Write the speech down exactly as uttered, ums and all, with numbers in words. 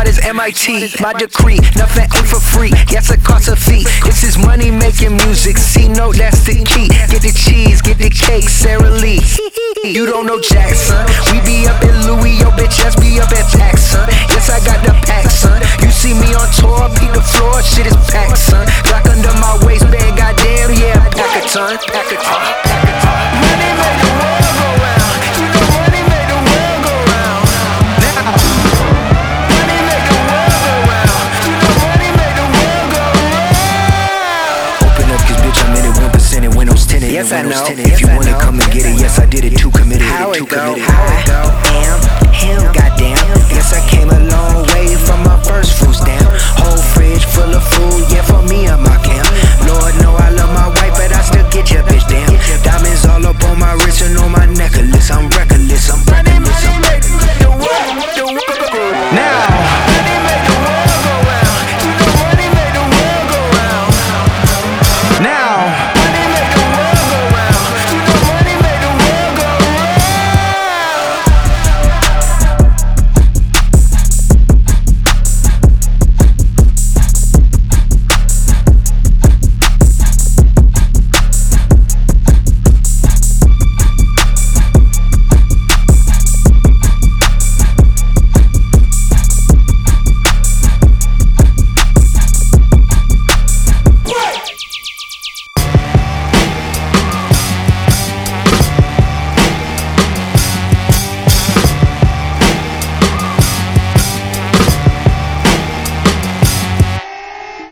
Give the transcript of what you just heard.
smart as M I T. My decree, nothing ain't for free. Yes, it costs a fee. This is money making music. C note, that's the key. Get the cheese, get the cake, Sarah Lee. You don't know Jackson. We be up in Louis, yo bitch ass be up at Tax, son. Yes, I got the pack, son. You see me on tour, beat the floor, shit is packed, son. Rock under my waistband, goddamn, yeah, pack a ton, pack a ton, pack a ton. Money make the world go round. You know money make the world go round. Now, money make the world go round. You know money make the world go round. Open up, cause bitch, I'm in it one percent and windows tinted. Yes, I know. If you wanna come and get it, yes, I did it, too committed. How too it go? committed. How it go? Damn, him, goddamn. Guess I came a long way from my first fruits, damn.